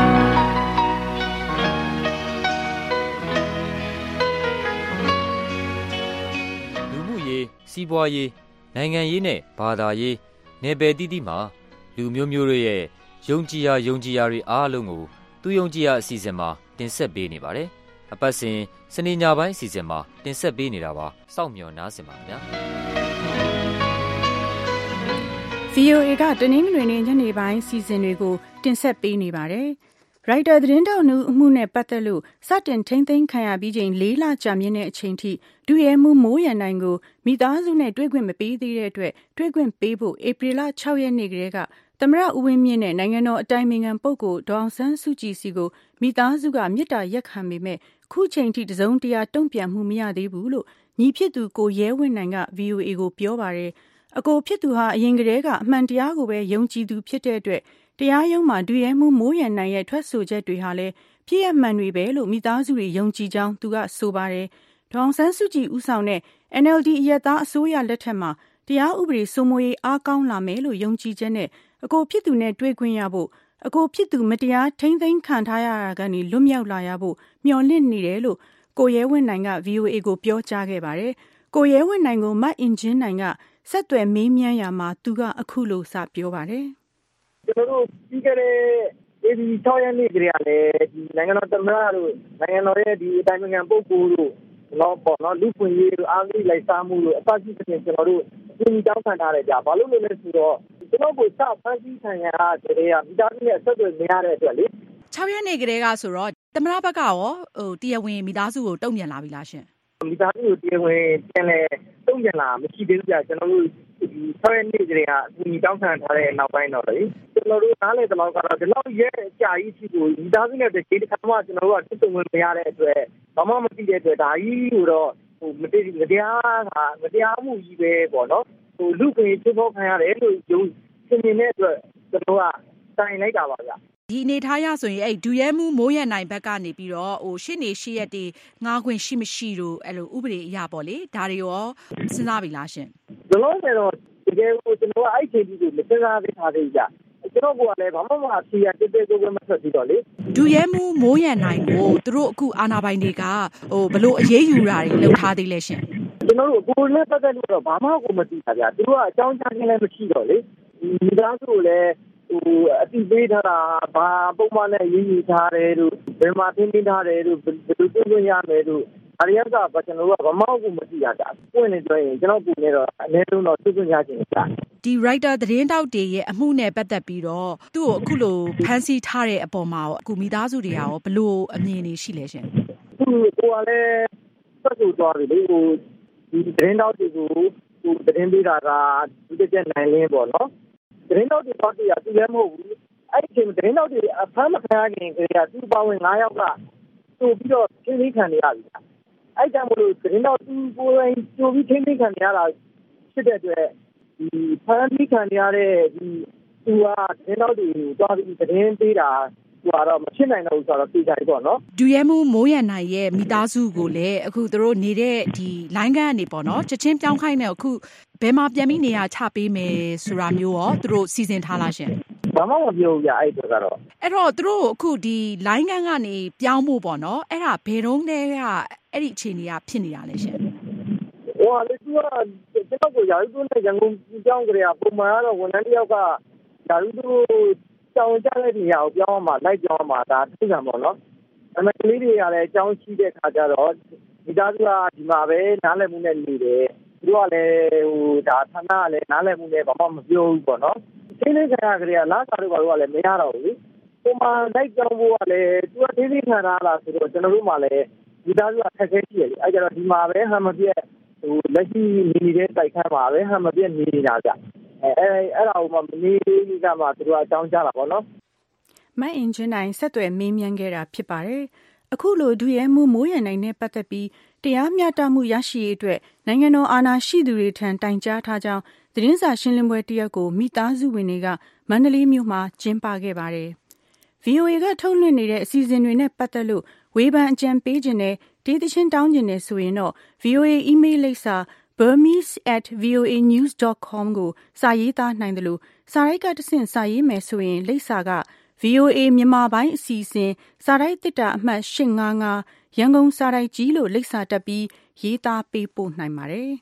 လူမှုရေးစီးပွားရေးနိုင်ငံရေးနဲ့ဘာသာရေးနယ်ပယ်တည်တည်မှာလူမျိုးမျိုးတို့ရဲ့ယုံကြည်ရာယုံကြည်ရာတွေအားလုံးကိုသူယုံကြည်ရာအစီအစဉ်မှာတင်ဆက်ပေးနေပါတယ်။အပတ်စဉ်စနေညပိုင်းအစီအစဉ်မှာတင်ဆက်ပေးနေတာပါ။စောင့်မျှော်နားဆင်ပါခင်ဗျာ။ V O A ကတနင်္ဂနွေနေ့ညနေပိုင်းစီစဉ်တွေကိုတင်ဆက်ပေးနေပါတယ်။ ရိုက်တာသတင်းတောက်နှုအမှုနဲ့ပတ်သက်လို့စတင်ထိမ့်သိမ်းခံရပြီးချိန်လေးလကြာမြင့်တဲ့အချိန်ထိဒုရဲမှူးမိုးရန်နိုင်ကိုမိသားစုနဲ့တွေ့ခွင့်မပေးသေးတဲ့အတွက်တွေ့ခွင့်ပေးဖို့ဧပြီလ၆ရက်နေ့ကတည်းကသမ္မတဦးဝင်းမြင့်နဲ့နိုင်ငံတော်အတိုင်ပင်ခံပုဂ္ဂိုလ်ဒေါအောင်ဆန်းစုကြည်စီကိုမိသားစုကမေတ္တာရက်ခံပေမဲ့ခုချိန်ထိတစုံတရာတုံ့ပြန်မှုမရသေးဘူးလို့ညီဖြစ်သူကိုရဲဝင်းနိုင်က V O A ကိုပြောပါတယ်။အကိုဖြစ်သူဟာအရင်ကတည်းကအမှန်တရားကိုပဲယုံကြည်သူဖြစ်တဲ့အတွက်တရားရုံးမှာဒုရဲမှူးမိုးရန်နိုင်ရဲ့ထွက်ဆိုချက်တွေဟာလည်းဖြစ်ရမှန်တွေပဲလို့မိသားစုတွေယုံကြည်ကြောင်းသူကဆိုပါတယ်။ဒေါအောင်ဆန်းစုကြည်ဦးဆောင်တဲ့ N L D အရပ်သားအစိုးရလက်ထက်မှာတရားဥပဒေစိုးမိုးရေးအားကောင်းလာမယ်လို့ယုံကြည်ချက်နဲ့အကိုဖြစ်သူနဲ့တွေ့ခွင့်ရဖို့အကိုဖြစ်သူမတရားထိမ့်သိမ်းခံထားရတာကနေလွတ်မြောက်လာရဖို့မျှော်လင့်နေတယ်လို့ကိုရဲဝင်းနိုင်က V O A ကိုပြောကြားခဲ့ပါတယ်။ကိုရဲဝင်းနိုင်ကိုမတ်အင်ဂျင်နိုင်ကဆက်သွယ်မေးမြန်းရာမှာသူကအခုလိုစပြောပါတယ်။ကျွန်တော်တို့ပြီးခဲ့တဲ့ဧပြီ၆ရက်နေ့ကတည်းကလည်းဒီနိုင်ငံတော်သမ္မတတို့နိုင်ငံတော်ရဲ့ဒီအတိုင်းအမြံပုဂ္ဂိုလ်တို့တော့ပေါ့နော်လူပွင့်ရေးတို့အားကြီးလိုက်စားမှုတို့အပတ်ကြီးပြင်ကျွန်တော်တို့ဒီတောင်းခံထားတယ်ကြာဘာလို့လဲဆိုတော့ကျွန်တော်ကိုစဖန်စီခံရတဲ့တည်းကမိသားစုနဲ့ဆက်သွယ်နေရတဲ့အတွက်လေ၆ရက်နေ့ကတည်းကဆိုတော့သမ္မတဘက်ကရောဟိုတရားဝင်မိသားစုကိုတုံ့ပြန်လာပြီလားရှင်မိသားစုကိုတရားဝင်ပြန်လဲတုံ့ပြန်လာမရှိသေးဘူးကြာကျွန်တော်တို့ဒီ၆ရက်နေ့ကတည်းကဒီတောင်းခံထားတဲ့နောက်ပိုင်းတော့လေကျွန်တော်တို့နားလေတလောက်ကတော့ဒီလောက်ရဲ့အကြာကြီးရှိကိုမိသားစုနဲ့တကယ်တခါမှကျွန်တော်တို့ကတစ်စုံဝင်မရတဲ့အတွက်ဘာမှမသိတဲ့အတွက်ဒါကြီးကိုတော့ဟိုမတည်မတရားဟာမတရားမှုကြီးပဲပေါ့နော်ဟိုလူကြီးချိုးဖောက်ခံရတယ်လို့ယုံစင်နေတဲ့အတွက်ကျွန်တော်ကတိုင်လိုက်တာပါဗျဒီအနေထားရဆိုရင်အဲ့ဒူရဲမှုမိုးရနိုင်ဘက်ကနေပြီးတော့ဟိုရှင်းနေရှေ့ရက်တွေငားခွင့်ရှိမရှိတို့အဲ့လိုဥပဒေအရာပေါ့လေဒါတွေရောစဉ်းစားပြီလားရှင်ကျွန်တော်ကတော့တကယ်ကိုကျွန်တော်ကအဲ့ချိန်ကြီးကိုမစဉ်းစားသေးထားသေးကြကျွန်တော်ကလည်းဘာမှမအဖြေရတက်တက်ကိုပဲမဆက်ပြီးတော့လေဒူရဲမှုမိုးရနိုင်ကိုသူတို့အခုအာဏာပိုင်တွေကဟိုဘလို့အရေးယူတာတွေလုပ်ထားသေးလဲရှင်ကျွန်တော်တို့ကိုယ်နဲ့ပတ်သက်လို့တော့ဘာမှကိုမသိတာဗျာသူတို့ကအကြောင်းကြားခြင်းလည်းမရှိတော့လေမိသားစုကိုလည်းဟိုအတိပေးထားတာဘာပုံမှန်နဲ့ရင်းရထားတယ်လို့ဘယ်မှာသင်ပေးထားတယ်လို့ဘယ်လိုသိခွင့်ရမယ်လို့အရိယကဘာကျွန်တော်တို့ကဘာမှကိုမသိရတာပွင့်နေတော့ရင်ကျွန်တော်ကိုနေတော့အနည်းဆုံးတော့သိခွင့်ရခြင်းကြာဒီ writer သတင်းတောက်တွေရဲ့အမှုနဲ့ပတ်သက်ပြီးတော့သူ့ကိုအခုလိုဖန်ဆီးထားတဲ့အပေါ်မှာအခုမိသားစုတွေရောဘယ်လိုအမြင်တွေရှိလဲရှင်ကိုကလည်းဆက်စုသွားပြီလေဟိုဒီသတင်းတောက်တွေကိုဟိုသတင်းပေးတာကဒီတစ်ချက်နိုင်လင်းပေါ့နော်သတင်းတောက်တွေတော့တည်းကသူလည်းမဟုတ်ဘူးအဲ့ဒီအချိန်သတင်းတောက်တွေအဖမ်းမခံရခင်ကတည်းကသူ့ပါဝင်၅ယောက်ကတူပြီးတော့ချင်းလေးခံနေရပြီအဲ့ကြောင့်မလို့သတင်းတောက်သူကိုယ်တိုင်တူပြီးချင်းလေးခံနေရတာဖြစ်တဲ့အတွက်ဒီဖမ်းပြီးခံရတဲ့ဒီသူကသတင်းတောက်တွေသွားပြီးသတင်းပေးတာဟိုတော့မဖြစ်နိုင်တော့ဘူးဆိုတော့သိကြတယ်ပေါ့နော်ဒူရဲမှုမိုးရန်နိုင်ရဲ့မိသားစုကိုလည်းအခုသူတို့နေတဲ့ဒီလိုင်းကန်းကနေပေါ့နော်ချက်ချင်းပြောင်းခိုင်းတယ်အခုဘယ်မှာပြန်ပြီးနေရာချပေးမယ်ဆိုတာမျိုးရောသူတို့စီစဉ်ထားလားရှင်ဘာမှမပြောဘူးကြာအဲ့ဒါကတော့အဲ့တော့သူတို့အခုဒီလိုင်းကန်းကနေပြောင်းဖို့ပေါ့နော်အဲ့ဒါဘယ်တော့လဲကအဲ့ဒီအခြေအနေကဖြစ်နေတာလဲရှင်ဟိုလေသူကကျွန်တော်ကိုရာထူးနဲ့ရန်ကုန်ကြောင်းကြရပုံမှန်ကတော့ဝန်ထမ်းတယောက်ကရာထူးတို့ကြောင်းကြတဲ့နေရာကိုပြောင်းမှလိုက်ပြောင်းမှဒါသိကြမှာနော်အမေကလေးတွေကလည်းအကြောင်းရှိတဲ့ခါကျတော့ဒီသားစုကဒီမှာပဲနားလည်မှုနဲ့နေတယ်သူတို့ကလည်းဟိုဒါဌာနကလည်းနားလည်မှုနဲ့ဘာမှမပြောဘူးပေါ့နော်သိလေးခံရကြရလားစားတို့ကတော့လည်းမရတော့ဘူးလေပုံမှန်လိုက်ပြောင်းဖို့ကလည်းသူကသိလေးခံရလားဆိုတော့ကျွန်တော်တို့မှလည်းဒီသားစုကခက်ခဲရှိတယ်လေအဲကြတော့ဒီမှာပဲဟမ်မပြက်ဟိုလက်ရှိနေနေတဲ့တိုက်ခန်းမှာပဲဟမ်မပြက်နေနေတာကြအဲအဲ့ဒါကိုမှမနေကမှသူတို့အကြောင်းကြားတာပေါ့နော်မအင်ဂျင်နိုင်ဆက်သွယ်မေးမြန်းခဲ့တာဖြစ်ပါတယ်အခုလိုဒူရဲမှုမိုးရန်နိုင်နဲ့ပတ်သက်ပြီးတရားမျှတမှုရရှိရေးအတွက်နိုင်ငံတော်အာဏာရှိသူတွေထံတိုင်ကြားထားကြောင်းသတင်းစာရှင်းလင်းပွဲတရက်ကိုမိသားစုဝင်တွေကမန္တလေးမြို့မှာကျင်းပခဲ့ပါတယ် ဗွီအိုအေ ကထုတ်လွှင့်နေတဲ့အစီအစဉ်တွေနဲ့ပတ်သက်လို့ဝေဖန်အကြံပေးခြင်းနဲ့ဒေသချင်းတောင်းခြင်းနဲ့ဆိုရင်တော့ ဗွီအိုအေ email လိပ်စာ burmese at voa news dot com ကိုစာရေးသားနိုင်တယ်လို့စာရိုက်ကတဆင့်စာရေးမယ်ဆိုရင်လိပ်စာက ဗွီအိုအေ မြန်မာပိုင်းအစီအစဉ်စာရိုက်တစ်တာအမှတ်၈၅၅ရန်ကုန်စာရိုက်ကြီးလို့လိပ်စာတက်ပြီးရေးသားပေးပို့နိုင်ပါတယ်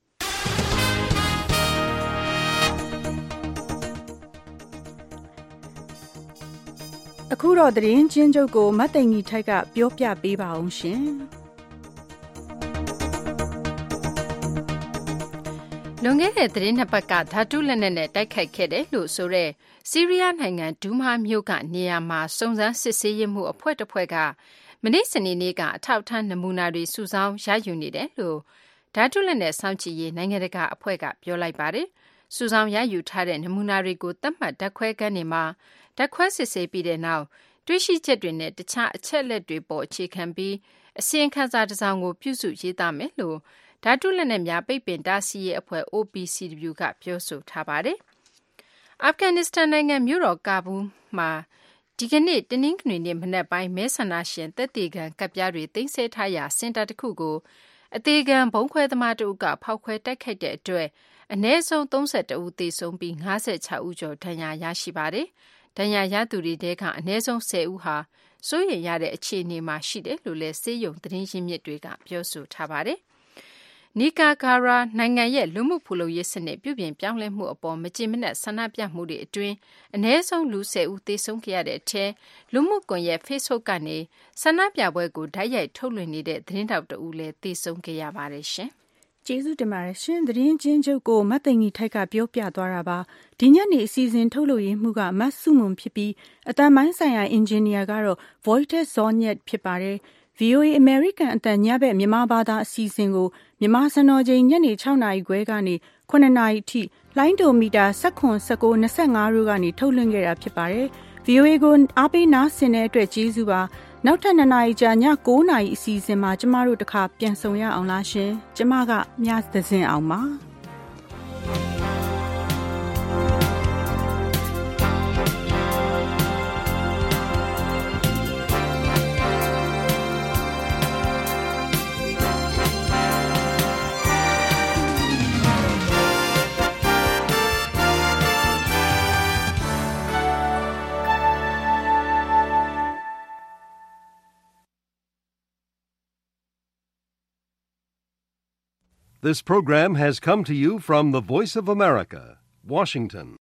အခုတော့သတင်းချင်းချုပ်ကိုမတ်သိန်ကြီးထိုက်ကပြောပြပေးပါအောင်ရှင်လွန်ခဲ့တဲ့သတင်းနှစ်ပတ်ကဓာတုလက်နက်နဲ့တိုက်ခိုက်ခဲ့တယ်လို့ဆိုတဲ့ဆီးရီးယားနိုင်ငံဒူးမားမြို့ကနေရာမှာစုံစမ်းစစ်ဆေးရေးမှုအဖွဲ့တစ်ဖွဲ့ကမနေ့စနေနေ့ကအထောက်အထားနမူနာတွေစုဆောင်းရယူနေတယ်လို့ဓာတုလက်နက်စောင့်ကြည့်ရေးနိုင်ငံတကာအဖွဲ့ကပြောလိုက်ပါတယ်။စုဆောင်းရယူထားတဲ့နမူနာတွေကိုသတ်မှတ်ဓာတ်ခွဲခန်းတွေမှာဓာတ်ခွဲစစ်ဆေးပြီးတဲ့နောက်တွေ့ရှိချက်တွေနဲ့တခြားအချက်အလက်တွေပေါ်အခြေခံပြီးအစီရင်ခံစာတစ်စောင်ကိုပြုစုရေးသားမယ်လို့ဓာတုလက်နက်များပိတ်ပင်တားဆီးရေးအဖွဲ့ O P C W ကပြောဆိုထားပါတယ်။အာဖဂန်နစ္စတန်နိုင်ငံမြို့တော်ကာဘူးမှာဒီကနေ့တနင်္ဂနွေနေ့မနက်ပိုင်းမဲဆန္ဒရှင်သက်သေခံကပ်ပြားတွေသိမ်းဆည်းထားရာစင်တာတစ်ခုကိုအသေးခံဘုံခွဲသမားတို့ကဖောက်ခွဲတိုက်ခိုက်တဲ့အတွက်အနည်းဆုံးသုံး၁၁ဦးသေဆုံးပြီး၅၆ဦးကျော်ဒဏ်ရာရရှိပါတယ်။ဒဏ်ရာရသူတွေထဲကအနည်းဆုံး၁၀ဦးဟာစိုးရိမ်ရတဲ့အခြေအနေမှာရှိတယ်လို့လည်းစေယုံသတင်းရင်းမြစ်တွေကပြောဆိုထားပါတယ်။နီကာဂါရာနိုင်ငံရဲ့လူမှုဖူလုံရေးစနစ်ပြုပြင်ပြောင်းလဲမှုအပေါ်မကျေမနပ်ဆန္ဒပြမှုတွေအတွင်းအနည်းဆုံးလူ၁၀ဦးသေဆုံးခဲ့ရတဲ့အထဲလူမှုကွန်ရက် Facebook ကနေဆန္ဒပြပွဲကိုဓာတ်ရိုက်ထုတ်လွှင့်နေတဲ့သတင်းတောက်တဦးလည်းသေဆုံးခဲ့ရပါတယ်ရှင်။ကျေးဇူးတင်ပါတယ်ရှင်။သတင်းချင်းချုပ်ကိုမတ်သိန်ကြီးထိုက်ကပြောပြသွားတာပါ။ဒီညနေအစီအစဉ်ထုတ်လို့ရမှုကမတ်စုမွန်ဖြစ်ပြီးအတန်ပိုင်းဆိုင်ရာအင်ဂျင်နီယာကတော့ Voitek Zonyet ဖြစ်ပါတယ်။ဗွီအိုအေ American အတန်ညဘက်မြန်မာဘာသာအစီအစဉ်ကိုမြန်မာစံတော်ချိန်ညနေ၆နာရီခွဲကနေ၇နာရီထိလိုင်းဒိုမီတာ၁၇ ၁၉ ၂၅တို့ကနေထုတ်လွှင့်ခဲ့တာဖြစ်ပါတယ်။ ဗွီအိုအေကိုအားပေးနားဆင်တဲ့အတွက်ကျေးဇူးပါ။နောက်ထပ်၂နာရီကြာည၉နာရီအစီအစဉ်မှာကျမတို့တခါပြန်ဆောင်ရအောင်လားရှင်။ကျမကမြသဇင်အောင်ပါ။ This program has come to you from the Voice of America, Washington.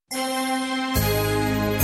။